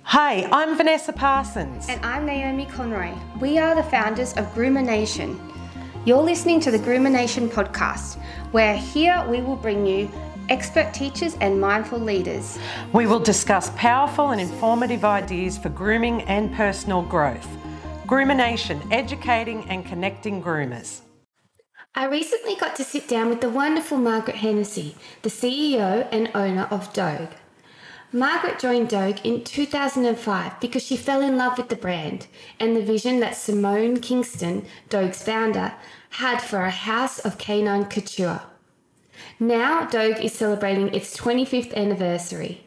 Hi, I'm Vanessa Parsons. And I'm Naomi Conroy. We are the founders of Groomer Nation. You're listening to the Groomer Nation podcast, where here we will bring you expert teachers and mindful leaders. We will discuss powerful and informative ideas for grooming and personal growth. Groomer Nation, educating and connecting groomers. I recently got to sit down with the wonderful Margaret Hennessy, the CEO and owner of Dogue. Margaret joined Dogue in 2005 because she fell in love with the brand and the vision that Simone Kingston, Dogue's founder, had for a house of canine couture. Now Dogue is celebrating its 25th anniversary.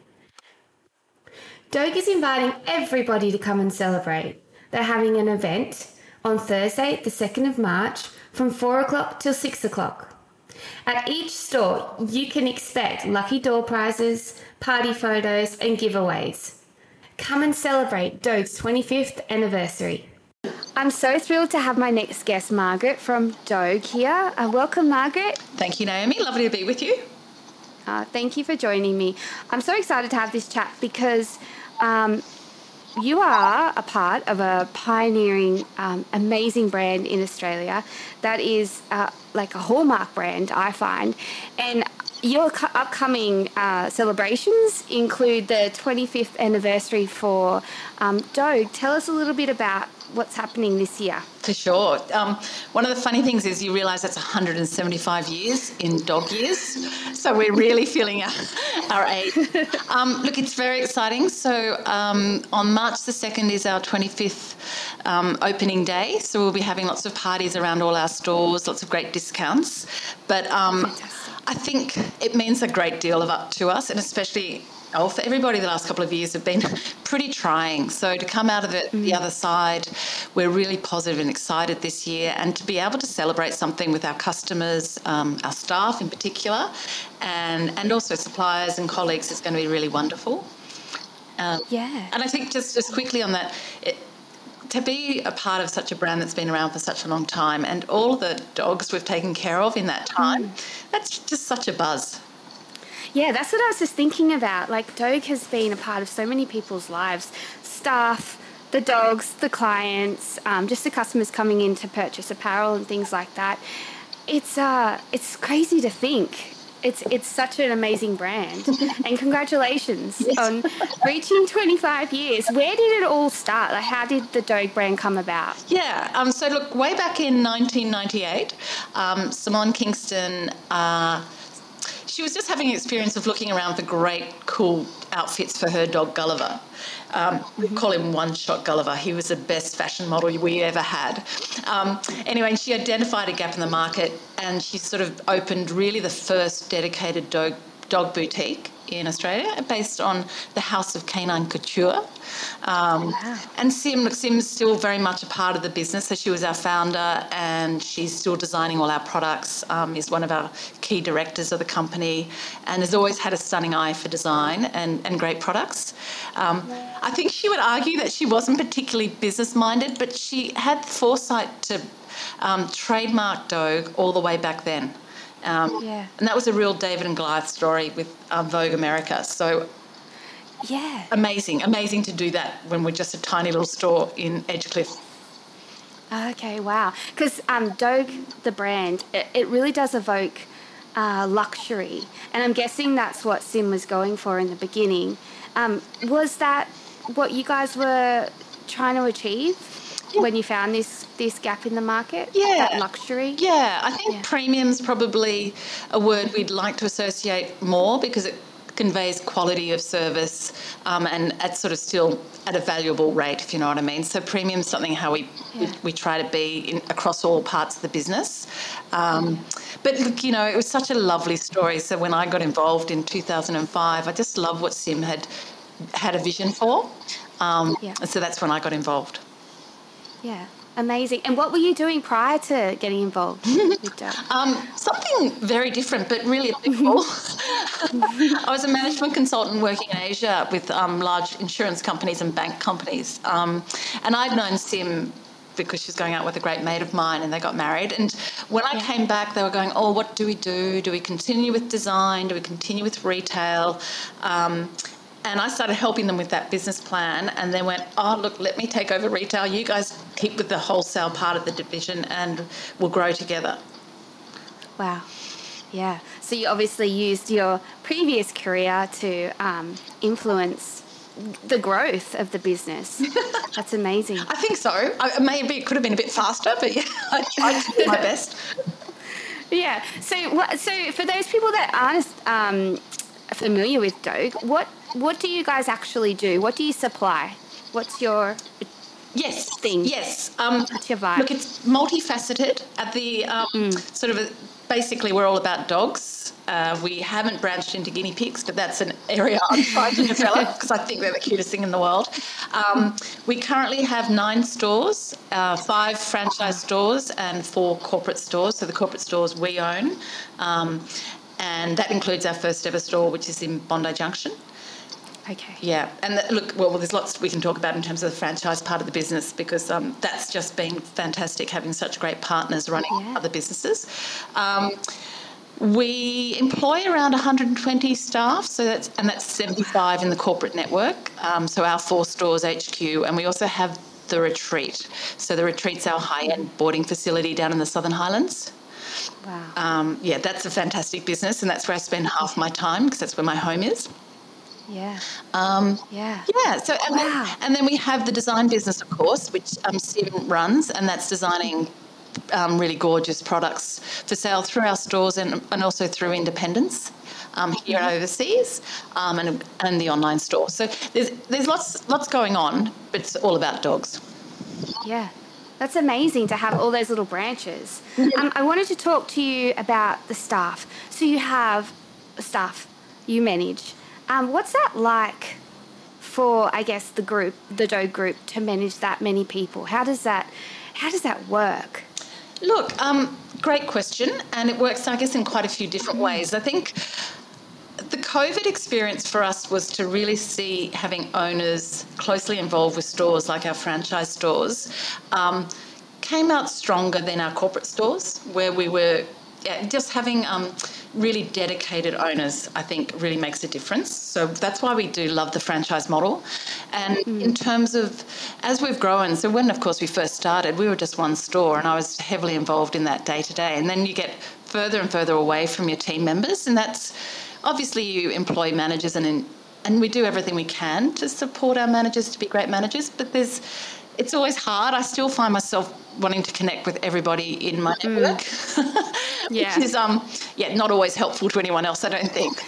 Dogue is inviting everybody to come and celebrate. They're having an event on Thursday, the 2nd of March, from 4 o'clock till 6 o'clock. At each store, you can expect lucky door prizes, party photos, and giveaways. Come and celebrate Dogue's 25th anniversary. I'm so thrilled to have my next guest, Margaret from Dogue, here. Welcome, Margaret. Thank you, Naomi. Lovely to be with you. Thank you for joining me. I'm so excited to have this chat because you are a part of a pioneering, amazing brand in Australia that is like a hallmark brand, I find. And your upcoming celebrations include the 25th anniversary for Dogue. Tell us a little bit about what's happening this year. For sure. One of the funny things is you realise that's 175 years in dog years. So we're really feeling our age. Look, it's very exciting. So on March the 2nd is our 25th opening day. So we'll be having lots of parties around all our stores, lots of great discounts. But I think it means a great deal to us, and especially for everybody, the last couple of years have been pretty trying. So to come out of it the other side, we're really positive and excited this year, and to be able to celebrate something with our customers, our staff in particular, and also suppliers and colleagues is going to be really wonderful. And I think just quickly on that, to be a part of such a brand that's been around for such a long time, and all the dogs we've taken care of in that time, that's just such a buzz. Yeah, that's what I was just thinking about. Like, Dogue has been a part of so many people's lives. Staff, the dogs, the clients, just the customers coming in to purchase apparel and things like that. It's crazy to think. It's such an amazing brand. And congratulations on reaching 25 years. Where did it all start? Like, how did the Dogue brand come about? Yeah, so look, way back in 1998, Simone Kingston, she was just having an experience of looking around for great, cool outfits for her dog Gulliver. We call him One-Shot Gulliver. He was the best fashion model we ever had. Anyway, she identified a gap in the market, and she sort of opened really the first dedicated dog boutique in Australia based on the House of Canine Couture. And Sim's still very much a part of the business. So she was our founder, and she's still designing all our products, is one of our key directors of the company, and has always had a stunning eye for design and great products. I think she would argue that she wasn't particularly business-minded, but she had the foresight to trademark Dogue all the way back then. And that was a real David and Goliath story with Vogue America. So amazing to do that when we're just a tiny little store in Edgecliff. Okay, wow. Because Dogue, the brand, it really does evoke luxury. And I'm guessing that's what Sim was going for in the beginning. Was that what you guys were trying to achieve when you found this gap in the market? That luxury? Yeah, I think premium's probably a word we'd like to associate more because it conveys quality of service and at sort of still at a valuable rate, if you know what I mean. So premium's something how we try to be across all parts of the business. But look, it was such a lovely story. So when I got involved in 2005, I just love what Sim had a vision for. And so that's when I got involved. Yeah, amazing. And what were you doing prior to getting involved with Dogue? Something very different, but really applicable. I was a management consultant working in Asia with large insurance companies and bank companies. And I'd known Sim because she was going out with a great mate of mine, and they got married. And when I came back, they were going, what do we do? Do we continue with design? Do we continue with retail? And I started helping them with that business plan, and they went, oh, look, let me take over retail. You guys keep with the wholesale part of the division and we'll grow together. Wow. Yeah. So you obviously used your previous career to influence the growth of the business. That's amazing. I think so. Maybe it could have been a bit faster, but yeah, I tried to do my best. Yeah. So for those people that aren't familiar with Dogue, what do you guys actually do? What do you supply? What's your thing? Yes. What's your vibe? Look, it's multifaceted. At the basically, we're all about dogs. We haven't branched into guinea pigs, but that's an area I'm trying to develop because I think they're the cutest thing in the world. We currently have 9 stores, 5 franchise stores and 4 corporate stores. So the corporate stores we own, and that includes our first ever store, which is in Bondi Junction. Okay. Yeah, and there's lots we can talk about in terms of the franchise part of the business because that's just been fantastic having such great partners running other businesses. We employ around 120 staff, so that's 75 in the corporate network. So our 4 stores HQ, and we also have the Retreat. So the Retreat's our high-end boarding facility down in the Southern Highlands. Wow. That's a fantastic business, and that's where I spend half my time because that's where my home is. Yeah. So and then we have the design business, of course, which Stephen runs, and that's designing really gorgeous products for sale through our stores and also through independents here and overseas, and the online store. So there's lots going on, but it's all about dogs. Yeah. That's amazing to have all those little branches. I wanted to talk to you about the staff. So you have staff you manage. What's that like for, I guess, the Dogue group to manage that many people? How does that work? Look, great question, and it works, I guess, in quite a few different ways. I think the COVID experience for us was to really see having owners closely involved with stores like our franchise stores came out stronger than our corporate stores, where we were just having really dedicated owners, I think, really makes a difference. So that's why we do love the franchise model. And in terms of, as we've grown, so when, of course, we first started, we were just one store and I was heavily involved in that day to day. And then you get further and further away from your team members, and that's obviously you employ managers and we do everything we can to support our managers to be great managers, but it's always hard. I still find myself wanting to connect with everybody in my network, which is not always helpful to anyone else, I don't think.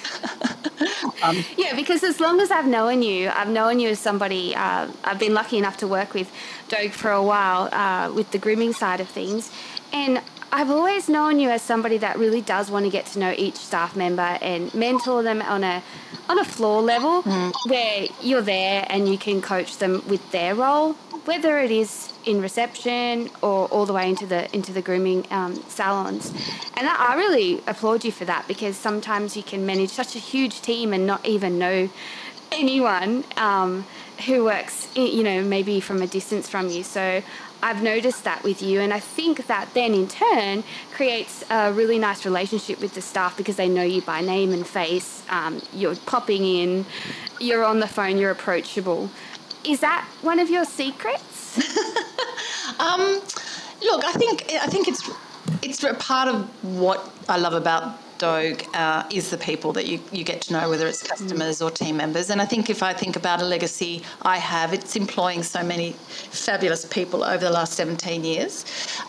Because as long as I've known you as somebody, I've been lucky enough to work with Dogue for a while with the grooming side of things, and I've always known you as somebody that really does want to get to know each staff member and mentor them on a floor level where you're there and you can coach them with their role, whether it is in reception or all the way into the grooming salons. And I really applaud you for that, because sometimes you can manage such a huge team and not even know anyone who works, maybe from a distance from you. So I've noticed that with you, and I think that then in turn creates a really nice relationship with the staff because they know you by name and face. You're popping in, you're on the phone, you're approachable. Is that one of your secrets? Look, I think it's a part of what I love about Dogue is the people that you get to know, whether it's customers or team members. And I think if I think about a legacy I have, it's employing so many fabulous people over the last 17 years.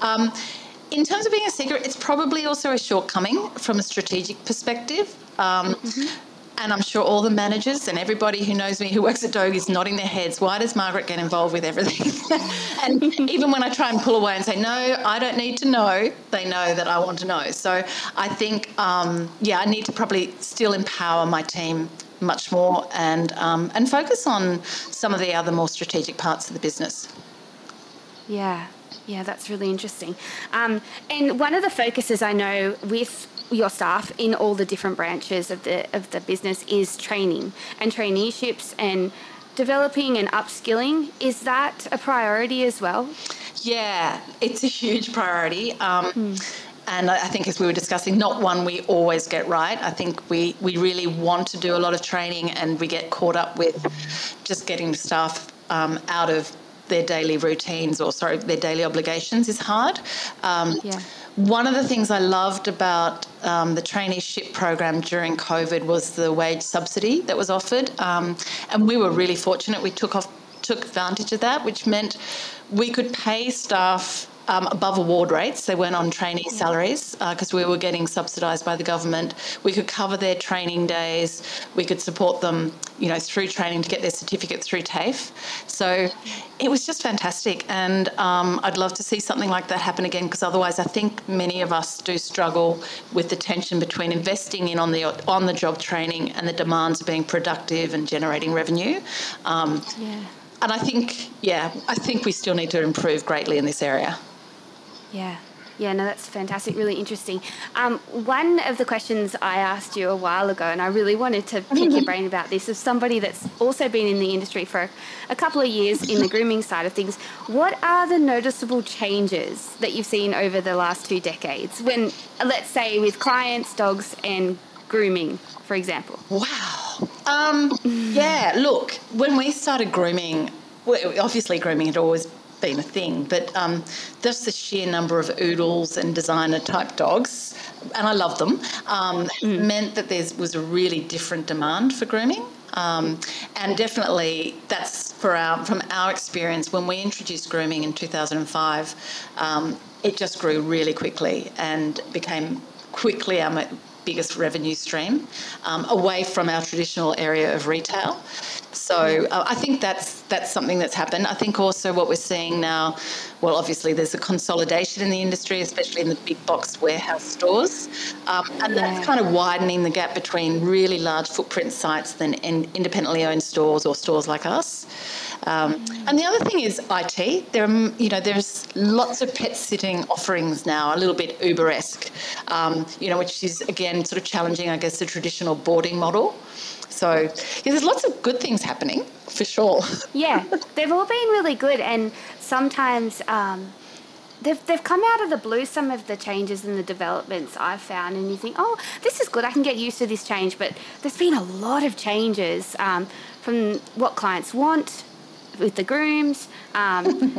In terms of being a secret, it's probably also a shortcoming from a strategic perspective. And I'm sure all the managers and everybody who knows me who works at Dogue is nodding their heads. Why does Margaret get involved with everything? And even when I try and pull away and say, no, I don't need to know, they know that I want to know. So I think, I need to probably still empower my team much more and focus on some of the other more strategic parts of the business. Yeah, that's really interesting. And one of the focuses I know with your staff in all the different branches of the business is training and traineeships and developing and upskilling. Is that a priority as well? Yeah, it's a huge priority. And I think, as we were discussing, not one we always get right. I think we really want to do a lot of training, and we get caught up with just getting staff out of their daily routines their daily obligations is hard. One of the things I loved about the traineeship program during COVID was the wage subsidy that was offered. And we were really fortunate. We took advantage of that, which meant we could pay staff above award rates. They weren't on trainee salaries because we were getting subsidised by the government. We could cover their training days. We could support them, through training to get their certificate through TAFE. So it was just fantastic. And I'd love to see something like that happen again, because otherwise I think many of us do struggle with the tension between investing in on the job training and the demands of being productive and generating revenue. And I think we still need to improve greatly in this area. Yeah, no, that's fantastic, really interesting. One of the questions I asked you a while ago, and I really wanted to pick your brain about this, is somebody that's also been in the industry for a couple of years in the grooming side of things. What are the noticeable changes that you've seen over the last 2 decades when, let's say, with clients, dogs and grooming, for example? Wow. Look, when we started grooming, obviously grooming had always been a thing, but just the sheer number of oodles and designer type dogs, and I love them, meant that there was a really different demand for grooming. And definitely that's from our experience, when we introduced grooming in 2005, it just grew really quickly and became quickly our biggest revenue stream, away from our traditional area of retail. So I think that's something that's happened. I think also what we're seeing now, well, obviously there's a consolidation in the industry, especially in the big box warehouse stores. And that's kind of widening the gap between really large footprint sites and independently owned stores or stores like us. And the other thing is IT. There's lots of pet sitting offerings now, a little bit Uber-esque, which is, again, sort of challenging, I guess, the traditional boarding model. So, there's lots of good things happening, for sure. Yeah, they've all been really good, and sometimes they've come out of the blue, some of the changes and the developments I've found, and you think, oh, this is good, I can get used to this change, but there's been a lot of changes from what clients want with the grooms, how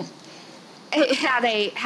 they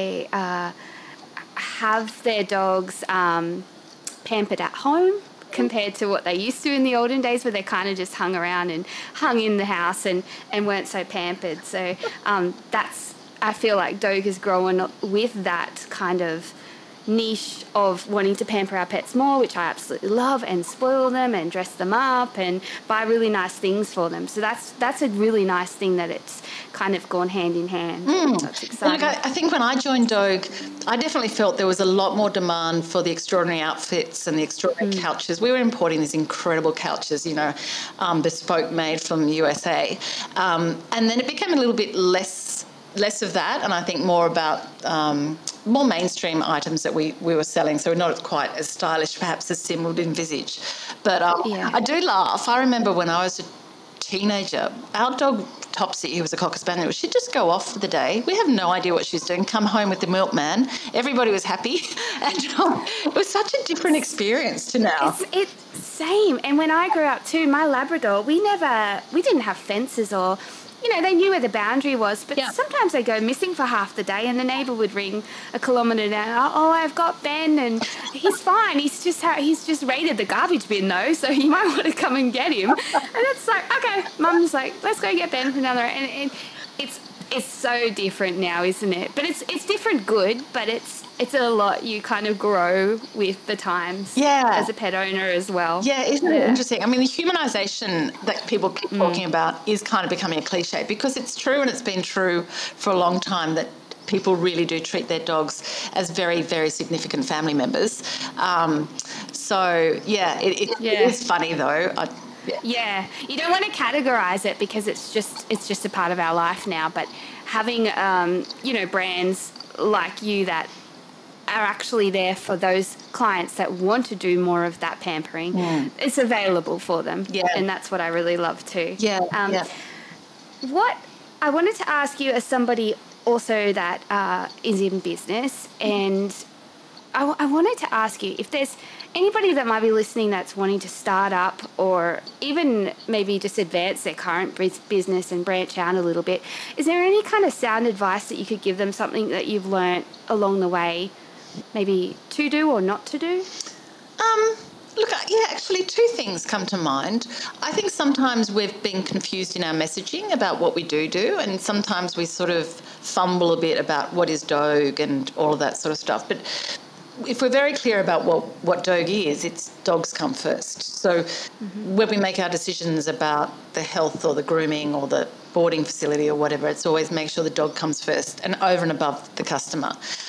have their dogs pampered at home compared to what they used to in the olden days, where they kind of just hung around and hung in the house and weren't so pampered. So I feel like Dogue is growing with that kind of niche of wanting to pamper our pets more, which I absolutely love, and spoil them and dress them up and buy really nice things for them. So that's a really nice thing that it's kind of gone hand in hand. That's exciting. Look, I think when I joined Dogue, I definitely felt there was a lot more demand for the extraordinary outfits and the extraordinary couches. We were importing these incredible couches, bespoke made from the USA. And then it became a little bit less of that, and I think more about more mainstream items that we were selling, so we're not quite as stylish perhaps as Sim would envisage. But I do laugh. I remember when I was a teenager, our dog Topsy, who was a Cocker Spaniel, she'd just go off for the day. We have no idea what she was doing, come home with the milkman. Everybody was happy. And it was such a different experience to now. It's same. And when I grew up too, my Labrador, we didn't have fences or... they knew where the boundary was, but sometimes they go missing for half the day, and the neighbour would ring a kilometre down. Oh, I've got Ben, and he's fine. He's just raided the garbage bin though, so you might want to come and get him. And it's like, okay, Mum's like, let's go get Ben from down there. And it's so different now, isn't it? But it's different good, but it's a lot you kind of grow with the times as a pet owner as well. Yeah, isn't it interesting? I mean, the humanisation that people keep talking about is kind of becoming a cliche, because it's true, and it's been true for a long time, that people really do treat their dogs as very, very significant family members. It is funny though. Yeah, you don't want to categorise it because it's just a part of our life now. But having brands like you that are actually there for those clients that want to do more of that pampering, it's available for them. Yeah, and that's what I really love too. What I wanted to ask you, as somebody also that is in business, and I wanted to ask you if there's anybody that might be listening that's wanting to start up or even maybe just advance their current business and branch out a little bit. Is there any kind of sound advice that you could give them, something that you've learnt along the way, maybe to do or not to do? Look, yeah, actually two things come to mind. I think sometimes we've been confused in our messaging about what we do, and sometimes we sort of fumble a bit about what is Dogue and all of that sort of stuff. But if we're very clear about what Dogue is, it's dogs come first. So when we make our decisions about the health or the grooming or the boarding facility or whatever, it's always make sure the dog comes first and over and above the customer.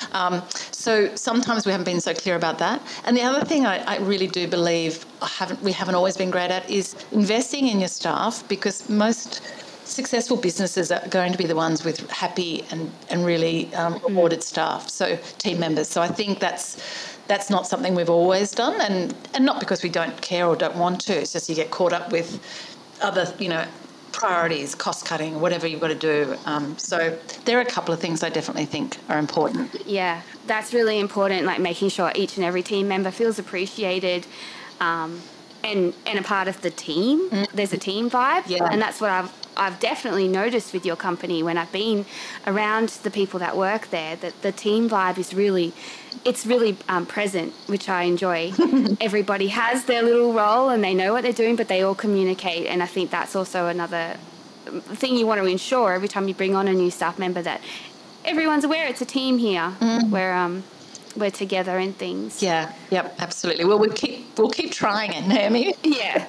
So sometimes we haven't been so clear about that. And the other thing I really do believe we haven't always been great at is investing in your staff, because most successful businesses are going to be the ones with happy and really rewarded staff, so team members. So I think that's not something we've always done, and not because we don't care or don't want to. It's just you get caught up with other, priorities, cost cutting, whatever you've got to do. So there are a couple of things I definitely think are important. Yeah, that's really important, like making sure each and every team member feels appreciated and a part of the team. There's a team vibe, and that's what I've definitely noticed with your company when I've been around the people that work there, that the team vibe is really present, which I enjoy. Everybody has their little role and they know what they're doing, but they all communicate. And I think that's also another thing you want to ensure every time you bring on a new staff member, that everyone's aware it's a team here where we're together and things. Yeah, yep, absolutely. Well, we'll keep trying it, Naomi. Yeah.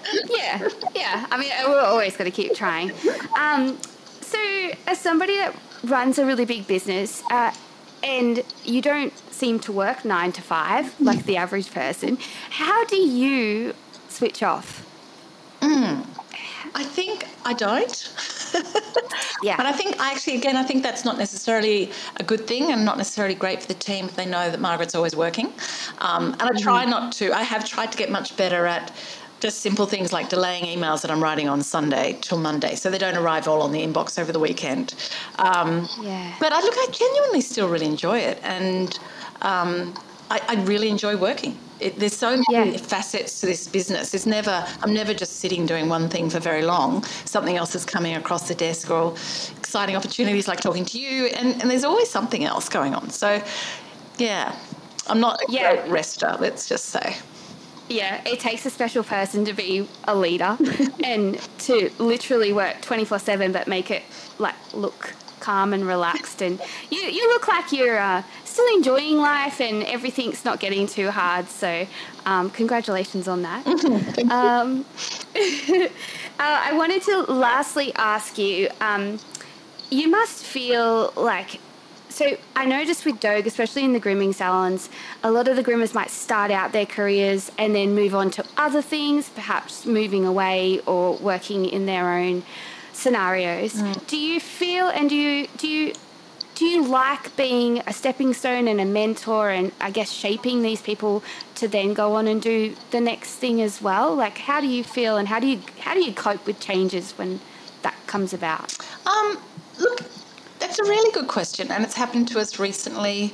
I mean, we're always going to keep trying. So as somebody that runs a really big business, and you don't seem to work 9 to 5 like the average person, how do you switch off? I think I don't. Yeah. And I think that's not necessarily a good thing and not necessarily great for the team if they know that Margaret's always working. And I try not to. I have tried to get much better at just simple things like delaying emails that I'm writing on Sunday till Monday, so they don't arrive all on the inbox over the weekend. But I genuinely still really enjoy it, and I really enjoy working. There's so many facets to this business. I'm never just sitting doing one thing for very long. Something else is coming across the desk, or exciting opportunities like talking to you, and there's always something else going on. So, yeah, I'm not a great rester, let's just say. Yeah, it takes a special person to be a leader and to literally work 24/7 but make it look calm and relaxed, and you look like you're still enjoying life and everything's not getting too hard, so congratulations on that. I wanted to lastly ask you, you must feel like, so I noticed with Dogue, especially in the grooming salons, a lot of the groomers might start out their careers and then move on to other things, perhaps moving away or working in their own scenarios. Do you feel, and do you like being a stepping stone and a mentor, and I guess shaping these people to then go on and do the next thing as well? Like, how do you feel, and how do you cope with changes when that comes about? Look, that's a really good question, and it's happened to us recently.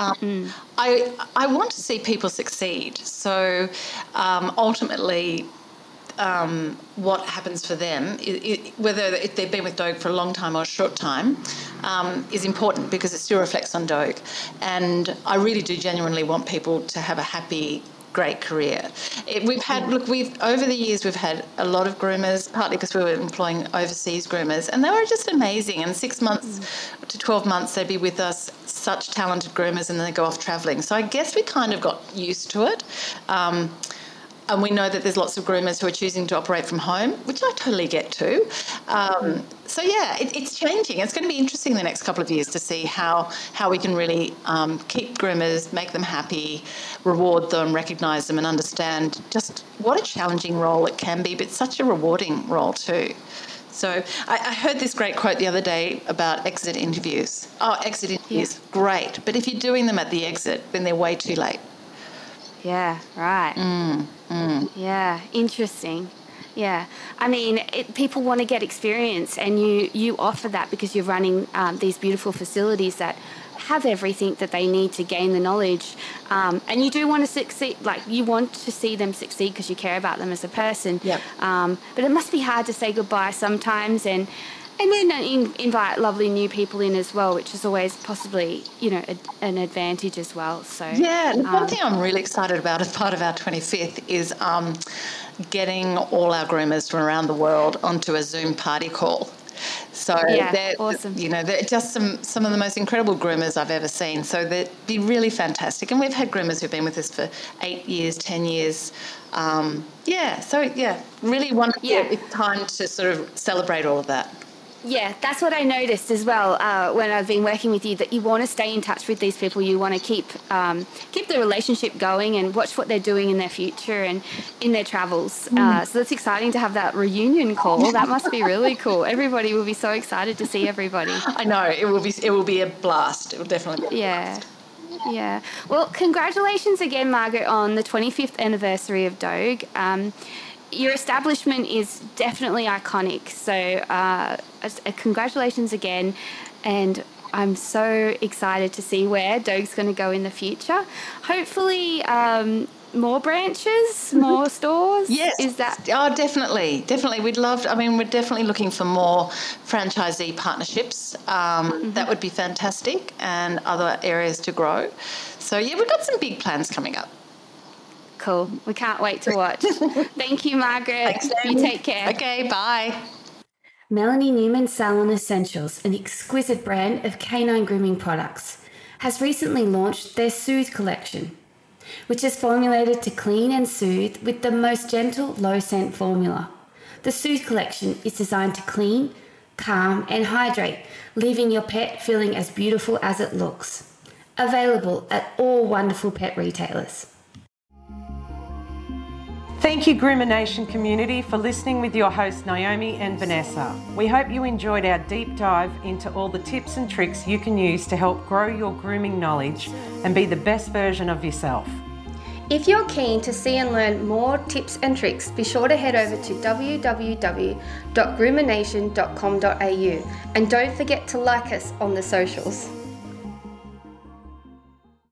I want to see people succeed. So ultimately, what happens for them, whether if they've been with Dogue for a long time or a short time, is important, because it still reflects on Dogue. And I really do genuinely want people to have a happy, great career. Over the years we've had a lot of groomers, partly because we were employing overseas groomers, and they were just amazing. And 6 months to 12 months they'd be with us, such talented groomers, and then they go off travelling. So I guess we kind of got used to it. And we know that there's lots of groomers who are choosing to operate from home, which I totally get too. So, yeah, it's changing. It's going to be interesting the next couple of years to see how we can really keep groomers, make them happy, reward them, recognise them, and understand just what a challenging role it can be, but such a rewarding role too. So I heard this great quote the other day about exit interviews. Exit interviews, great. But if you're doing them at the exit, then they're way too late. Yeah, right. Yeah, interesting. Yeah. I mean, people want to get experience, and you offer that because you're running these beautiful facilities that have everything that they need to gain the knowledge. And you do want to succeed, like you want to see them succeed because you care about them as a person. Yep. But it must be hard to say goodbye sometimes, and then invite lovely new people in as well, which is always possibly, an advantage as well. So one thing I'm really excited about as part of our 25th is getting all our groomers from around the world onto a Zoom party call. So they're awesome. They're just some of the most incredible groomers I've ever seen. So they'd be really fantastic. And we've had groomers who've been with us for 8 years, 10 years. Really wonderful. It's time to sort of celebrate all of that. Yeah, that's what I noticed as well when I've been working with you, that you want to stay in touch with these people. You want to keep the relationship going and watch what they're doing in their future and in their travels. So that's exciting to have that reunion call. That must be really cool. Everybody will be so excited to see everybody. I know, it will be a blast. It will definitely be a blast. Yeah. Well, congratulations again, Margaret, on the 25th anniversary of Dogue. Your establishment is definitely iconic, so congratulations again, and I'm so excited to see where Dogue's going to go in the future. Hopefully more branches, more stores? Yes. Is that... Oh, definitely. We'd love... we're definitely looking for more franchisee partnerships. That would be fantastic, and other areas to grow. So, we've got some big plans coming up. Cool. We can't wait to watch. Thank you, Margaret. Thanks, you take care. Okay, bye. Melanie Newman Salon Essentials, an exquisite brand of canine grooming products, has recently launched their Soothe collection, which is formulated to clean and soothe with the most gentle, low-scent formula. The Soothe collection is designed to clean, calm and hydrate, leaving your pet feeling as beautiful as it looks. Available at all wonderful pet retailers. Thank you, Groomer Nation community, for listening with your hosts Naomi and Vanessa. We hope you enjoyed our deep dive into all the tips and tricks you can use to help grow your grooming knowledge and be the best version of yourself. If you're keen to see and learn more tips and tricks, be sure to head over to www.groomernation.com.au and don't forget to like us on the socials.